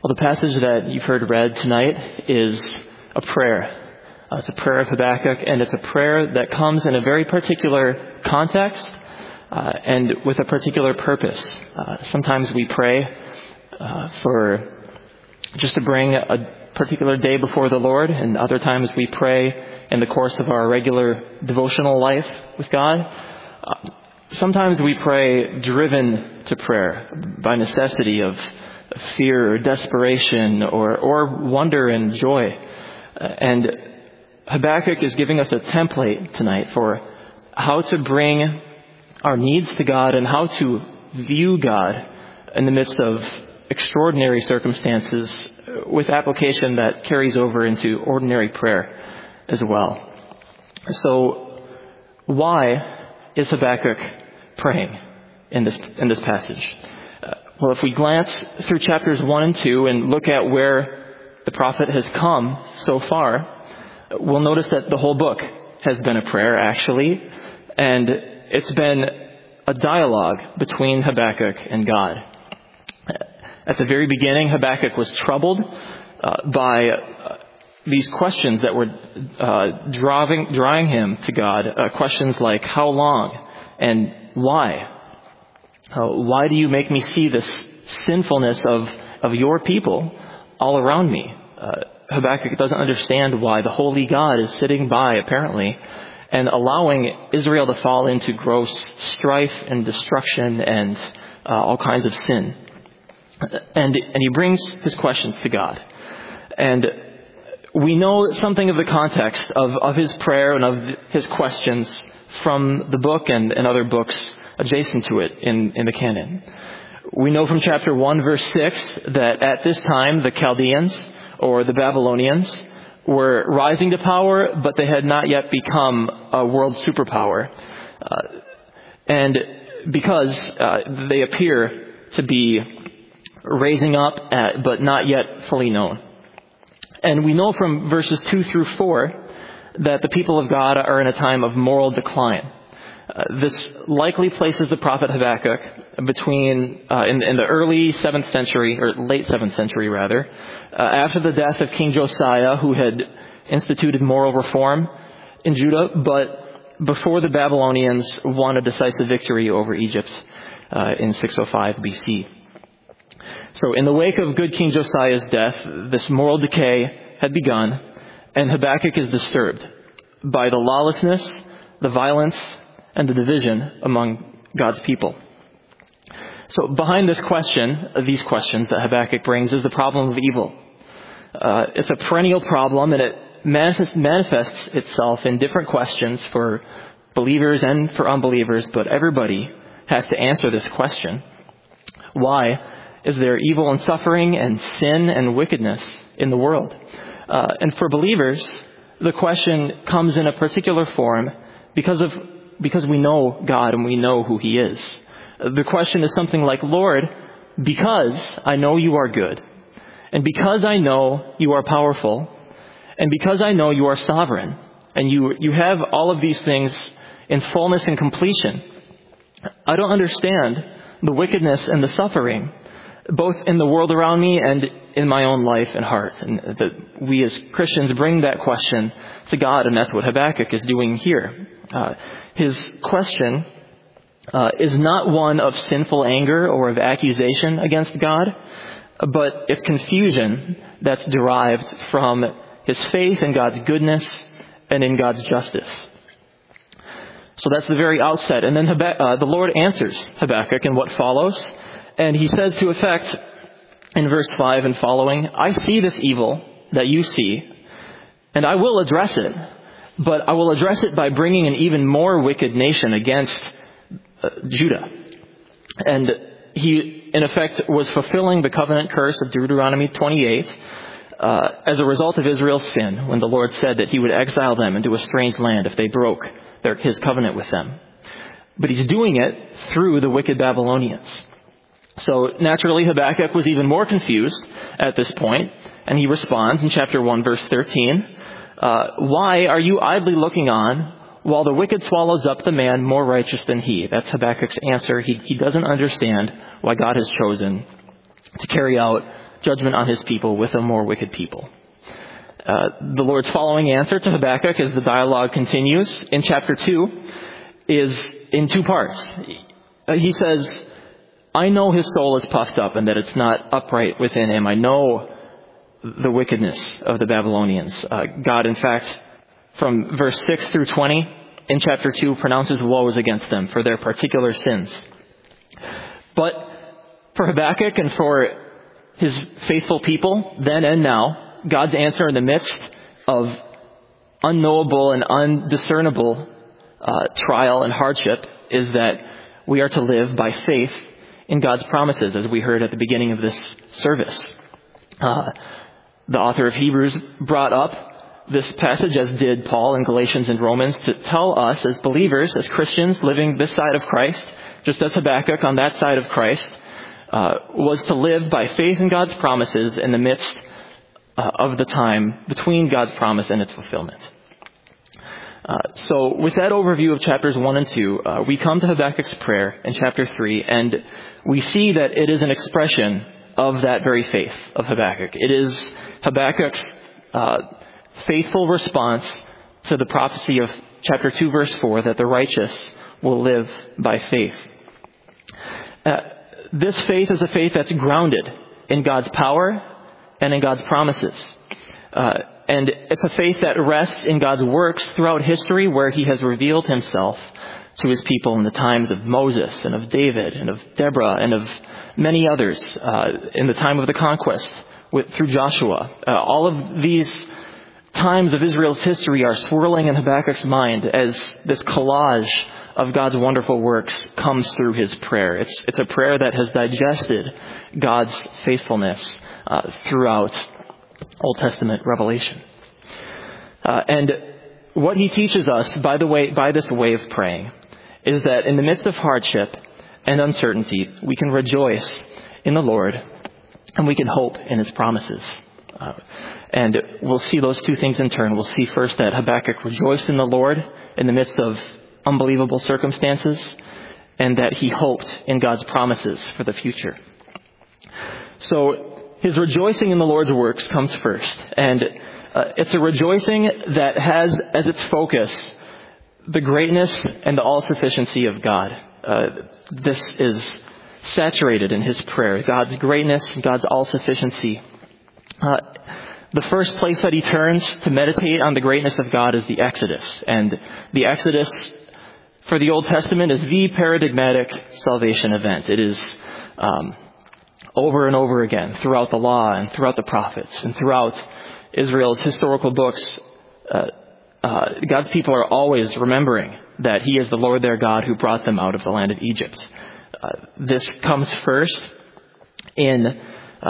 Well, the passage that you've heard read tonight is a prayer. It's a prayer of Habakkuk, and it's a prayer that comes in a very particular context and with a particular purpose. Sometimes we pray for just to bring a particular day before the Lord, and other times we pray in the course of our regular devotional life with God. Sometimes we pray driven to prayer by necessity of fear or desperation or wonder and joy. And Habakkuk is giving us a template tonight for how to bring our needs to God and how to view God in the midst of extraordinary circumstances with application that carries over into ordinary prayer as well. So why is Habakkuk praying in this passage? Well, if we glance through chapters 1 and 2 and look at where the prophet has come so far, we'll notice that the whole book has been a prayer, actually, and it's been a dialogue between Habakkuk and God. At the very beginning, Habakkuk was troubled by these questions that were drawing him to God. Questions like, how long and why? Why do you make me see this sinfulness of your people all around me? Habakkuk doesn't understand why the holy God is sitting by, apparently, and allowing Israel to fall into gross strife and destruction and all kinds of sin. And he brings his questions to God. And we know something of the context of his prayer and of his questions from the book and other books adjacent to it in the canon. We know from chapter 1, verse 6, that at this time the Chaldeans, or the Babylonians, were rising to power, but they had not yet become a world superpower. And because they appear to be raising up, but not yet fully known. And we know from verses 2 through 4 that the people of God are in a time of moral decline. This likely places the prophet Habakkuk between in the early 7th century, or late 7th century rather, after the death of King Josiah, who had instituted moral reform in Judah, but before the Babylonians won a decisive victory over Egypt in 605 BC. So in the wake of good King Josiah's death, this moral decay had begun, and Habakkuk is disturbed by the lawlessness, the violence, and the division among God's people. So behind these questions that Habakkuk brings, is the problem of evil. It's a perennial problem, and it manifests itself in different questions for believers and for unbelievers, but everybody has to answer this question. Why is there evil and suffering and sin and wickedness in the world? And for believers, the question comes in a particular form because we know God and we know who He is. The question is something like, Lord, because I know you are good, and because I know you are powerful, and because I know you are sovereign, and you have all of these things in fullness and completion, I don't understand the wickedness and the suffering, both in the world around me and in my own life and heart. And that we as Christians bring that question to God, and that's what Habakkuk is doing here. His question is not one of sinful anger or of accusation against God, but it's confusion that's derived from his faith in God's goodness and in God's justice. So that's the very outset. And then the Lord answers Habakkuk in what follows. And he says to effect in verse 5 and following, I see this evil that you see, and I will address it. But I will address it by bringing an even more wicked nation against Judah. And he, in effect, was fulfilling the covenant curse of Deuteronomy 28 as a result of Israel's sin, when the Lord said that He would exile them into a strange land if they broke His covenant with them. But He's doing it through the wicked Babylonians. So naturally, Habakkuk was even more confused at this point, and he responds in chapter 1, verse 13, why are you idly looking on while the wicked swallows up the man more righteous than he? That's Habakkuk's answer. He doesn't understand why God has chosen to carry out judgment on his people with a more wicked people. The Lord's following answer to Habakkuk as the dialogue continues in chapter 2 is in two parts. He says, I know his soul is puffed up and that it's not upright within him. I know the wickedness of the Babylonians. God, in fact, from verse 6 through 20 in chapter 2 pronounces woes against them for their particular sins. But for Habakkuk and for his faithful people, then and now, God's answer in the midst of unknowable and undiscernible trial and hardship is that we are to live by faith in God's promises, as we heard at the beginning of this service. The author of Hebrews brought up this passage, as did Paul in Galatians and Romans, to tell us as believers, as Christians living this side of Christ, just as Habakkuk on that side of Christ, was to live by faith in God's promises in the midst of the time between God's promise and its fulfillment. So with that overview of chapters 1 and 2, we come to Habakkuk's prayer in chapter 3, and we see that it is an expression of that very faith of Habakkuk. It is Habakkuk's faithful response to the prophecy of chapter 2, verse 4, that the righteous will live by faith. This faith is a faith that's grounded in God's power and in God's promises. And it's a faith that rests in God's works throughout history, where he has revealed himself to his people in the times of Moses and of David and of Deborah and of many others in the time of the conquest through Joshua. All of these times of Israel's history are swirling in Habakkuk's mind as this collage of God's wonderful works comes through his prayer. It's a prayer that has digested God's faithfulness throughout Old Testament revelation. And what he teaches us by this way of praying is that in the midst of hardship and uncertainty, we can rejoice in the Lord and we can hope in his promises. And we'll see those two things in turn. We'll see first that Habakkuk rejoiced in the Lord in the midst of unbelievable circumstances, and that he hoped in God's promises for the future. So his rejoicing in the Lord's works comes first. And it's a rejoicing that has as its focus the greatness and the all-sufficiency of God. This is saturated in his prayer. God's greatness, God's all-sufficiency. The first place that he turns to meditate on the greatness of God is the Exodus. And the Exodus for the Old Testament is the paradigmatic salvation event. It is over and over again throughout the law and throughout the prophets and throughout Israel's historical books. God's people are always remembering that he is the Lord their God who brought them out of the land of Egypt. This comes first in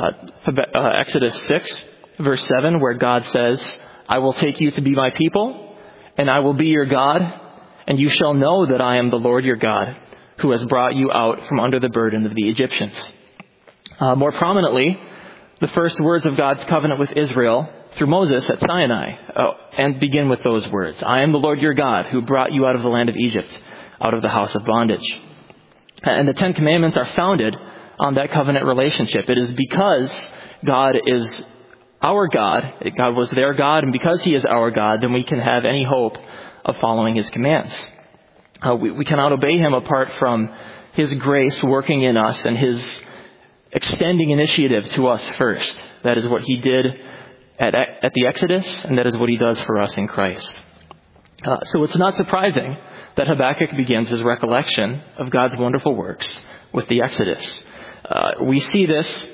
Exodus 6, verse 7, where God says, I will take you to be my people, and I will be your God, and you shall know that I am the Lord your God, who has brought you out from under the burden of the Egyptians. More prominently, the first words of God's covenant with Israel through Moses at Sinai, and begin with those words. I am the Lord your God, who brought you out of the land of Egypt, out of the house of bondage. And the Ten Commandments are founded on that covenant relationship. It is because God is our God, God was their God, and because he is our God, then we can have any hope of following his commands. We cannot obey him apart from his grace working in us and his extending initiative to us first. That is what he did at the Exodus, and that is what he does for us in Christ. So it's not surprising that Habakkuk begins his recollection of God's wonderful works with the Exodus. We see this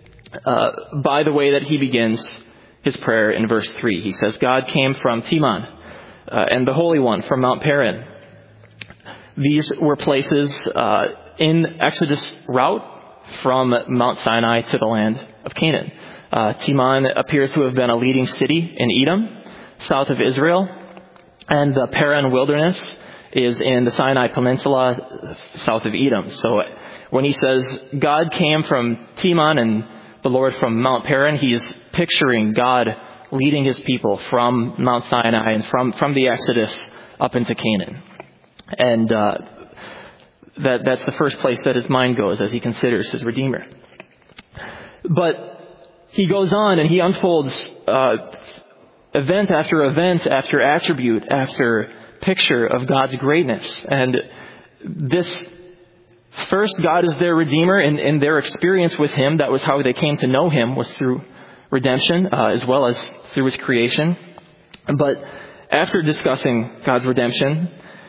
by the way that he begins his prayer in verse 3. He says, God came from Teman, and the Holy One from Mount Paran. These were places in Exodus route from Mount Sinai to the land of Canaan. Teman appears to have been a leading city in Edom, south of Israel, and the Paran wilderness is in the Sinai Peninsula, south of Edom. So when he says God came from Teman and the Lord from Mount Paran, he is picturing God leading his people from Mount Sinai and from the Exodus up into Canaan. And that's the first place that his mind goes as he considers his Redeemer. But he goes on and he unfolds event after event after attribute after picture of God's greatness. And this first, God is their Redeemer, and in their experience with Him, that was how they came to know Him, was through redemption, as well as through His creation. But after discussing God's redemption,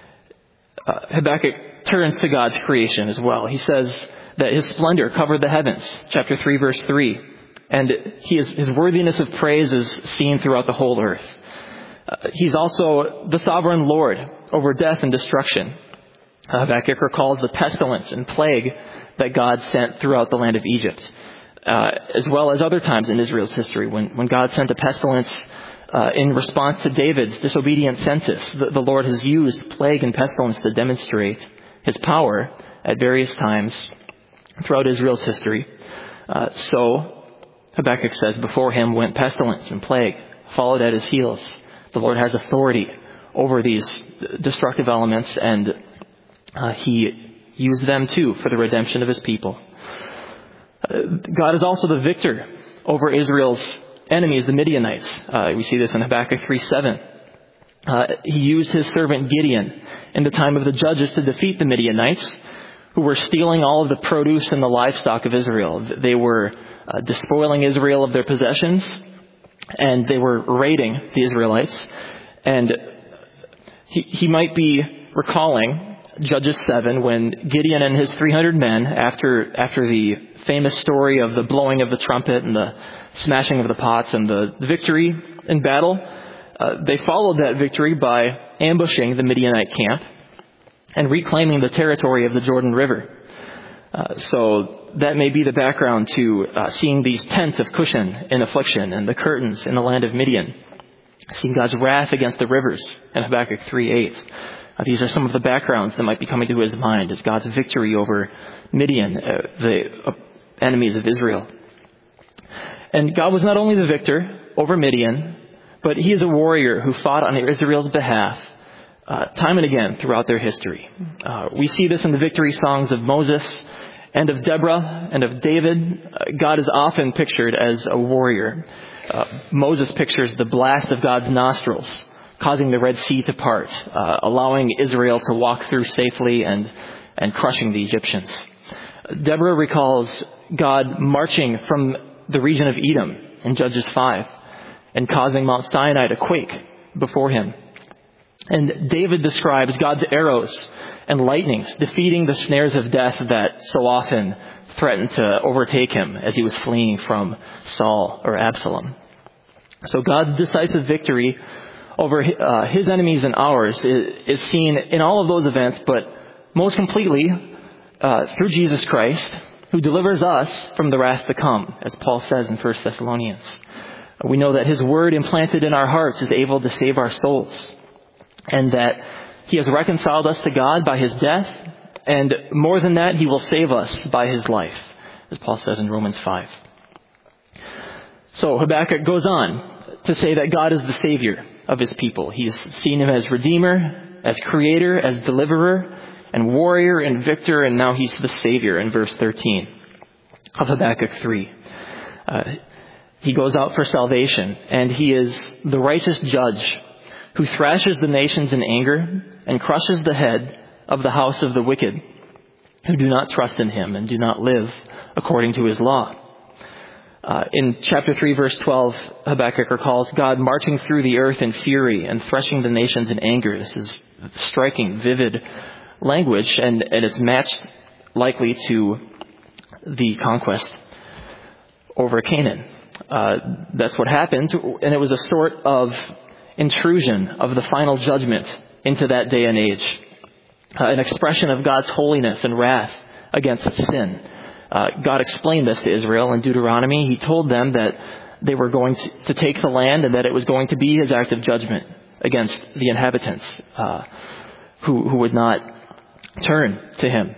Habakkuk turns to God's creation as well. He says that His splendor covered the heavens, chapter 3, verse 3. And His worthiness of praise is seen throughout the whole earth. He's also the sovereign Lord over death and destruction. Habakkuk recalls the pestilence and plague that God sent throughout the land of Egypt, as well as other times in Israel's history when God sent a pestilence in response to David's disobedient census. The Lord has used plague and pestilence to demonstrate His power at various times throughout Israel's history. So Habakkuk says, before Him went pestilence and plague, followed at His heels. The Lord has authority over these destructive elements, and He used them too for the redemption of His people. God is also the victor over Israel's enemies, the Midianites. We see this in Habakkuk 3:7. He used His servant Gideon in the time of the judges to defeat the Midianites, who were stealing all of the produce and the livestock of Israel. They were despoiling Israel of their possessions, and they were raiding the Israelites. And he might be recalling Judges 7 when Gideon and his 300 men, after the famous story of the blowing of the trumpet and the smashing of the pots and the victory in battle, they followed that victory by ambushing the Midianite camp and reclaiming the territory of the Jordan River. So that may be the background to seeing these tents of Cushan in affliction and the curtains in the land of Midian, seeing God's wrath against the rivers in Habakkuk 3:8. These are some of the backgrounds that might be coming to his mind as God's victory over Midian, the enemies of Israel. And God was not only the victor over Midian, but He is a warrior who fought on Israel's behalf time and again throughout their history. We see this in the victory songs of Moses and of Deborah and of David. God is often pictured as a warrior. Moses pictures the blast of God's nostrils, causing the Red Sea to part, allowing Israel to walk through safely and crushing the Egyptians. Deborah recalls God marching from the region of Edom in Judges 5 and causing Mount Sinai to quake before him. And David describes God's arrows and lightnings defeating the snares of death that so often threatened to overtake him as he was fleeing from Saul or Absalom. So God's decisive victory over His enemies and ours is seen in all of those events, but most completely through Jesus Christ, who delivers us from the wrath to come, as Paul says in 1 Thessalonians. We know that His word implanted in our hearts is able to save our souls, and that He has reconciled us to God by His death, and more than that, He will save us by His life, as Paul says in Romans 5. So Habakkuk goes on to say that God is the Savior of His people. He's seen Him as Redeemer, as Creator, as Deliverer, and Warrior and Victor, and now He's the Savior in verse 13 of Habakkuk 3. He goes out for salvation, and He is the righteous judge who thrashes the nations in anger and crushes the head of the house of the wicked who do not trust in Him and do not live according to His law. In chapter 3, verse 12, Habakkuk recalls God marching through the earth in fury and threshing the nations in anger. This is striking, vivid language, and it's matched likely to the conquest over Canaan. That's what happened, and it was a sort of intrusion of the final judgment into that day and age, an expression of God's holiness and wrath against sin. God explained this to Israel in Deuteronomy. He told them that they were going to take the land and that it was going to be His act of judgment against the inhabitants who would not turn to Him.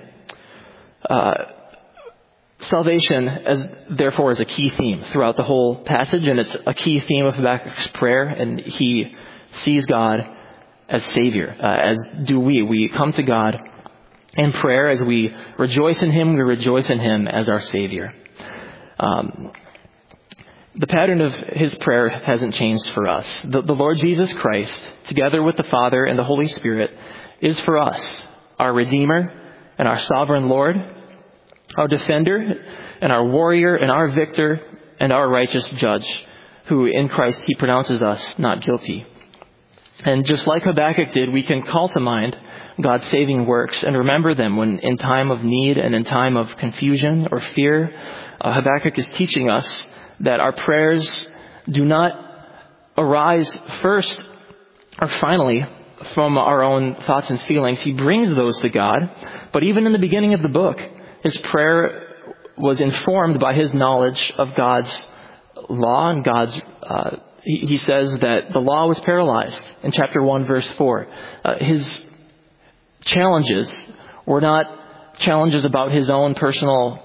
Salvation, therefore, is a key theme throughout the whole passage, and it's a key theme of Habakkuk's prayer, and he sees God as Savior, as do we. We come to God in prayer as we rejoice in Him. We rejoice in Him as our Savior. The pattern of his prayer hasn't changed for us. The Lord Jesus Christ, together with the Father and the Holy Spirit, is for us our Redeemer and our sovereign Lord, our defender and our warrior and our victor and our righteous judge, who in Christ he pronounces us not guilty. And just like Habakkuk did, we can call to mind God's saving works and remember them when in time of need and in time of confusion or fear. Habakkuk is teaching us that our prayers do not arise first or finally from our own thoughts and feelings. He brings those to God. But even in the beginning of the book, his prayer was informed by his knowledge of God's law and God's he says that the law was paralyzed in chapter 1, verse 4. His challenges were not challenges about his own personal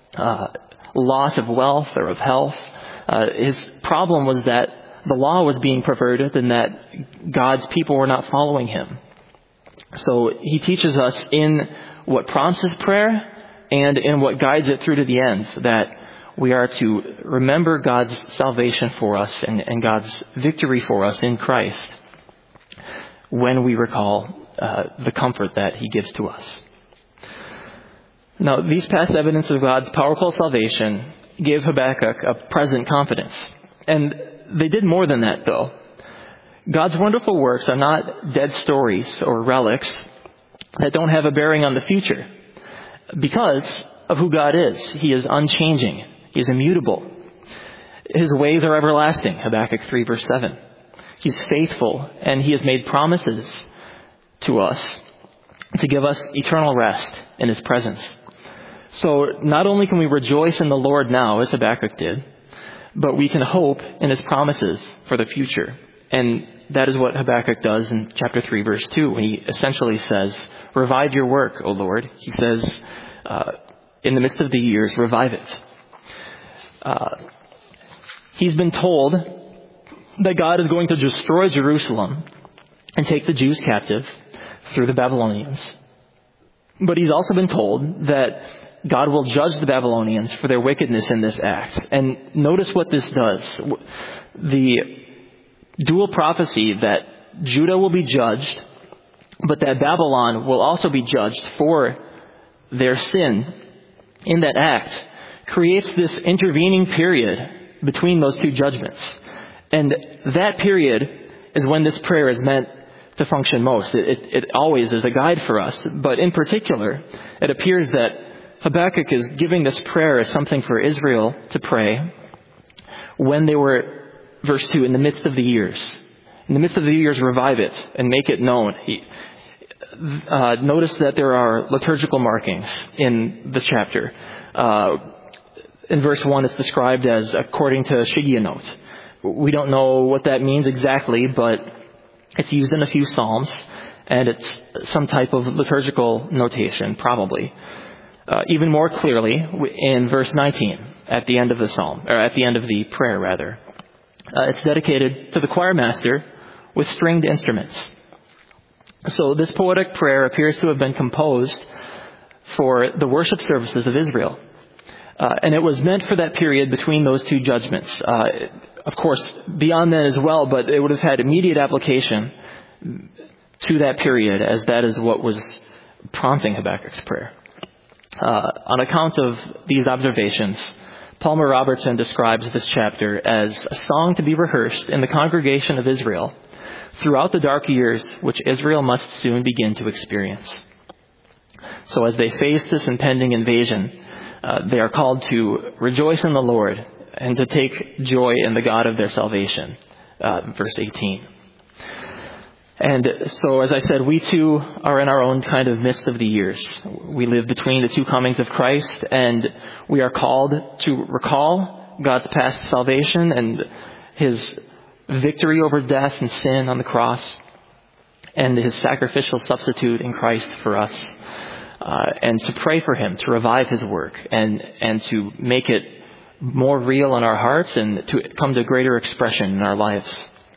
loss of wealth or of health. His problem was that the law was being perverted and that God's people were not following him. So he teaches us in what prompts his prayer and in what guides it through to the end that we are to remember God's salvation for us and God's victory for us in Christ when we recall the comfort that he gives to us. Now, these past evidence of God's powerful salvation gave Habakkuk a present confidence. And they did more than that, though. God's wonderful works are not dead stories or relics that don't have a bearing on the future. Because of who God is. He is unchanging. He is immutable. His ways are everlasting, Habakkuk 3, verse 7. He's faithful, and he has made promises to us to give us eternal rest in his presence. So not only can we rejoice in the Lord now, as Habakkuk did, but we can hope in his promises for the future. And that is what Habakkuk does in chapter 3, verse 2, when he essentially says, revive your work, O Lord. He says, in the midst of the years, revive it. He's been told that God is going to destroy Jerusalem and take the Jews captive through the Babylonians. But he's also been told that God will judge the Babylonians for their wickedness in this act. And notice what this does. The dual prophecy that Judah will be judged, but that Babylon will also be judged for their sin in that act, creates this intervening period between those two judgments. And that period is when this prayer is meant to function most. It always is a guide for us. But in particular, it appears that Habakkuk is giving this prayer as something for Israel to pray when they were, verse 2, in the midst of the years. In the midst of the years, revive it and make it known. Notice that there are liturgical markings in this chapter. In verse 1, it's described as according to Shigionoth. We don't know what that means exactly, but it's used in a few psalms, and it's some type of liturgical notation, probably. Even more clearly, in verse 19, at the end of the psalm, or at the end of the prayer, rather. It's dedicated to the choir master with stringed instruments. So this poetic prayer appears to have been composed for the worship services of Israel. And it was meant for that period between those two judgments. Of course, beyond that as well, but it would have had immediate application to that period, as that is what was prompting Habakkuk's prayer. On account of these observations, Palmer Robertson describes this chapter as a song to be rehearsed in the congregation of Israel throughout the dark years which Israel must soon begin to experience. So as they face this impending invasion, they are called to rejoice in the Lord and to take joy in the God of their salvation. Verse 18. And so, as I said, we too are in our own kind of midst of the years. We live between the two comings of Christ, and we are called to recall God's past salvation and his victory over death and sin on the cross, and his sacrificial substitute in Christ for us, and to pray for him to revive his work and to make it more real in our hearts and to come to greater expression in our lives.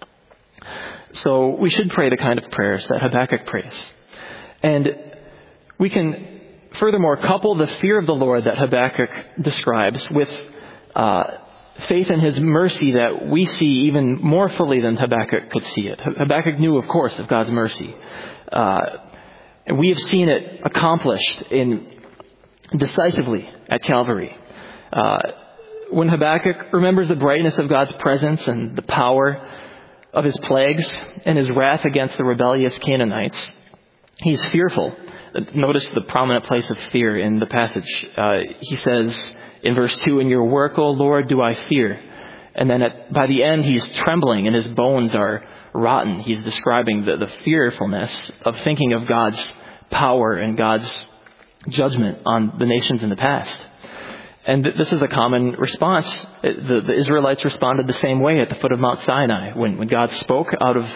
So we should pray the kind of prayers that Habakkuk prays. And we can furthermore couple the fear of the Lord that Habakkuk describes with faith in his mercy that we see even more fully than Habakkuk could see it. Habakkuk knew, of course, of God's mercy. And we have seen it accomplished decisively at Calvary. When Habakkuk remembers the brightness of God's presence and the power of his plagues and his wrath against the rebellious Canaanites, he's fearful. Notice the prominent place of fear in the passage. He says in verse 2, "In your work, O Lord, do I fear." And then by the end, he's trembling and his bones are rotten. He's describing the fearfulness of thinking of God's power and God's judgment on the nations in the past. And this is a common response. The Israelites responded the same way at the foot of Mount Sinai. When God spoke out of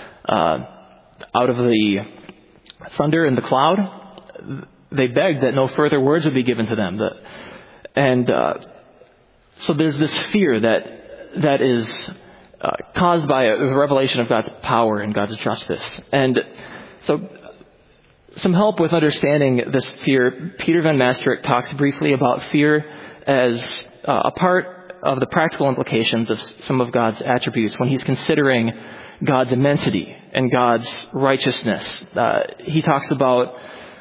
the thunder and the cloud, they begged that no further words would be given to them. So there's this fear that is caused by a revelation of God's power and God's justice. And so some help with understanding this fear, Peter Van Mastricht talks briefly about fear as a part of the practical implications of some of God's attributes when he's considering God's immensity and God's righteousness. He talks about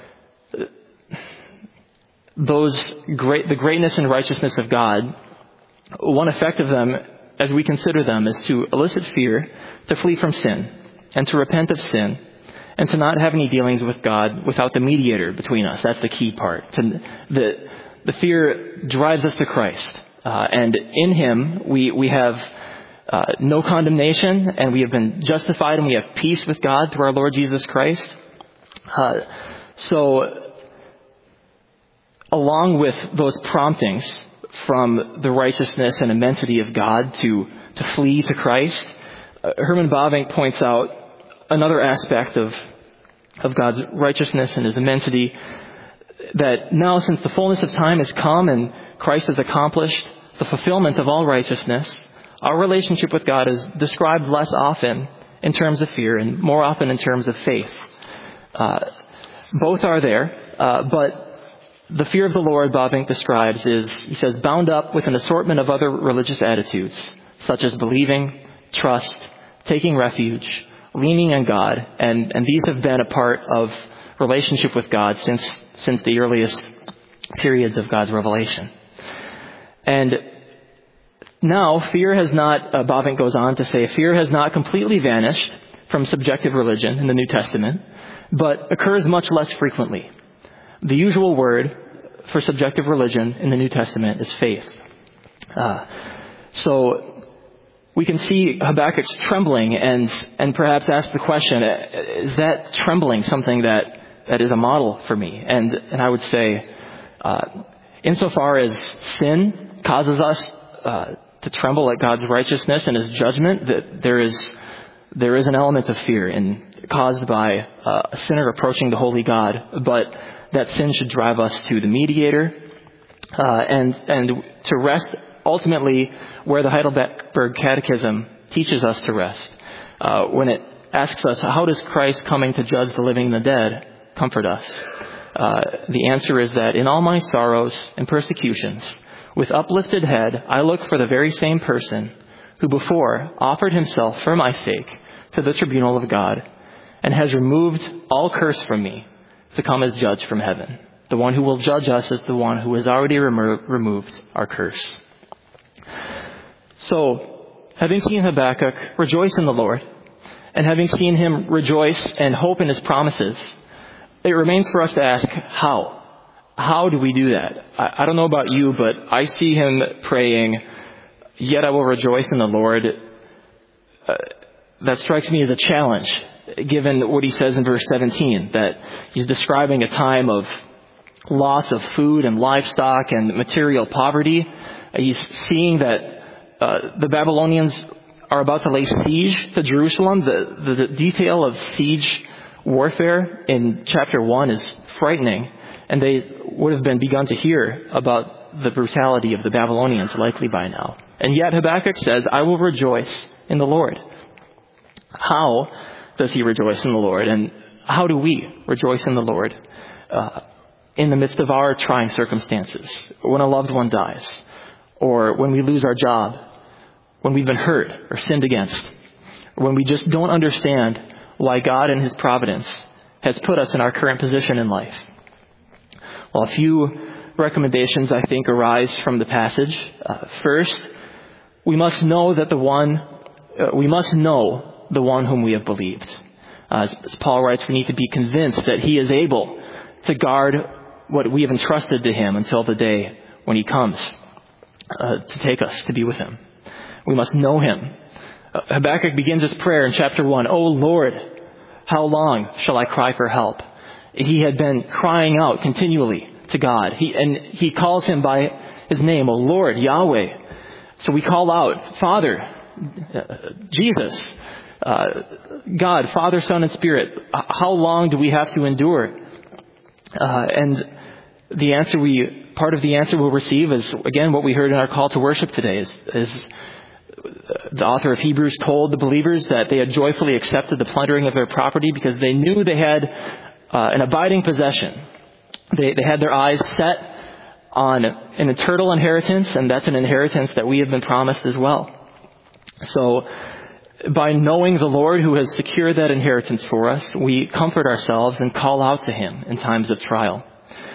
the greatness and righteousness of God. One effect of them, as we consider them, is to elicit fear, to flee from sin, and to repent of sin, and to not have any dealings with God without the mediator between us. That's the key part. The fear drives us to Christ. And in him, we have no condemnation, and we have been justified, and we have peace with God through our Lord Jesus Christ. So, along with those promptings from the righteousness and immensity of God to flee to Christ, Herman Bavinck points out another aspect of God's righteousness and his immensity, that now since the fullness of time has come and Christ has accomplished the fulfillment of all righteousness, our relationship with God is described less often in terms of fear and more often in terms of faith. Both are there, but the fear of the Lord, Bavinck describes, is, he says, bound up with an assortment of other religious attitudes, such as believing, trust, taking refuge, leaning on God, and these have been a part of relationship with God since the earliest periods of God's revelation. And now, fear has not, Bavinck goes on to say, fear has not completely vanished from subjective religion in the New Testament, but occurs much less frequently. The usual word for subjective religion in the New Testament is faith. So we can see Habakkuk's trembling and perhaps ask the question, is that trembling something that is a model for me? And I would say, insofar as sin causes us to tremble at God's righteousness and his judgment, that there is an element of fear caused by a sinner approaching the holy God, but that sin should drive us to the mediator and to rest ultimately where the Heidelberg Catechism teaches us to rest. When it asks us, how does Christ coming to judge the living and the dead comfort us? The answer is that in all my sorrows and persecutions, with uplifted head, I look for the very same person who before offered himself for my sake to the tribunal of God and has removed all curse from me to come as judge from heaven. The one who will judge us is the one who has already removed our curse. So, having seen Habakkuk rejoice in the Lord, and having seen him rejoice and hope in his promises, it remains for us to ask, how? How do we do that? I don't know about you, but I see him praying, yet I will rejoice in the Lord. That strikes me as a challenge, given what he says in verse 17, that he's describing a time of loss of food and livestock and material poverty. He's seeing that the Babylonians are about to lay siege to Jerusalem. The detail of siege warfare in chapter 1 is frightening, and they would have been begun to hear about the brutality of the Babylonians likely by now. And yet Habakkuk says, I will rejoice in the Lord. How does he rejoice in the Lord? And how do we rejoice in the Lord in the midst of our trying circumstances, when a loved one dies, or when we lose our job, when we've been hurt or sinned against, or when we just don't understand why God in His providence has put us in our current position in life. Well, a few recommendations, I think, arise from the passage. First, we must know the one whom we have believed. As Paul writes, we need to be convinced that He is able to guard what we have entrusted to Him until the day when He comes to take us to be with Him. We must know Him. Habakkuk begins his prayer in chapter 1. "O Lord, how long shall I cry for help?" He had been crying out continually to God. He calls Him by His name, "O Lord, Yahweh." So we call out, "Father, Jesus, God, Father, Son, and Spirit, how long do we have to endure?" And part of the answer we'll receive is, again, what we heard in our call to worship today is the author of Hebrews told the believers that they had joyfully accepted the plundering of their property because they knew they had an abiding possession. They had their eyes set on an eternal inheritance, and that's an inheritance that we have been promised as well. So by knowing the Lord who has secured that inheritance for us, we comfort ourselves and call out to Him in times of trial.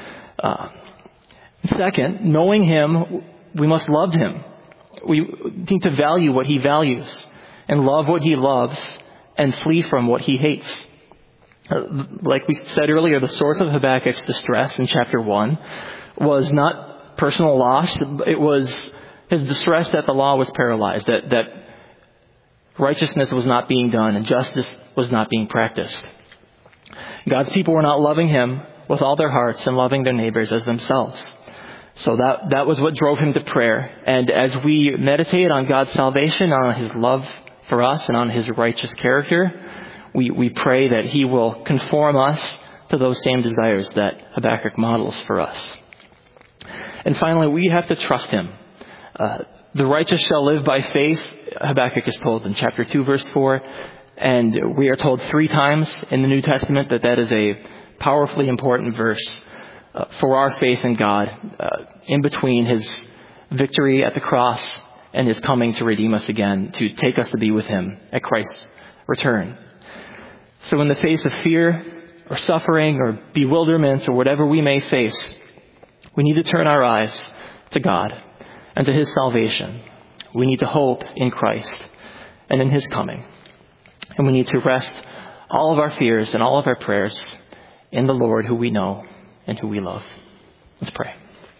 Second, knowing Him, we must love Him. We need to value what He values and love what He loves and flee from what He hates. Like we said earlier, the source of Habakkuk's distress in chapter 1 was not personal loss. It was his distress that the law was paralyzed, that righteousness was not being done and justice was not being practiced. God's people were not loving Him with all their hearts and loving their neighbors as themselves. So that was what drove him to prayer. And as we meditate on God's salvation, on His love for us, and on His righteous character, we pray that He will conform us to those same desires that Habakkuk models for us. And finally, we have to trust Him. The righteous shall live by faith, Habakkuk is told in chapter 2, verse 4. And we are told 3 times in the New Testament that is a powerfully important verse for our faith in God, in between His victory at the cross and His coming to redeem us again, to take us to be with Him at Christ's return. So in the face of fear or suffering or bewilderment or whatever we may face, we need to turn our eyes to God and to His salvation. We need to hope in Christ and in His coming. And we need to rest all of our fears and all of our prayers in the Lord who we know and who we love. Let's pray.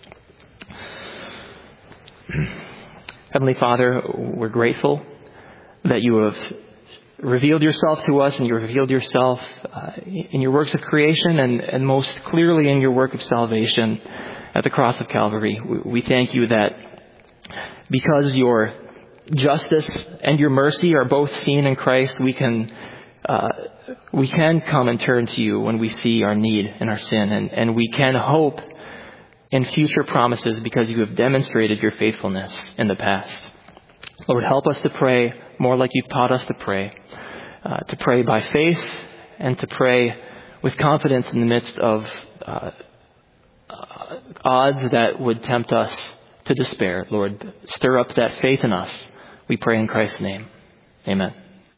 Heavenly Father, we're grateful that You have revealed Yourself to us, and You revealed Yourself in Your works of creation and most clearly in Your work of salvation at the cross of Calvary. We thank You that because Your justice and Your mercy are both seen in Christ, we can come and turn to You when we see our need and our sin, and we can hope in future promises because You have demonstrated Your faithfulness in the past. Lord, help us to pray more like You've taught us to pray by faith and to pray with confidence in the midst of odds that would tempt us to despair. Lord, stir up that faith in us. We pray in Christ's name. Amen.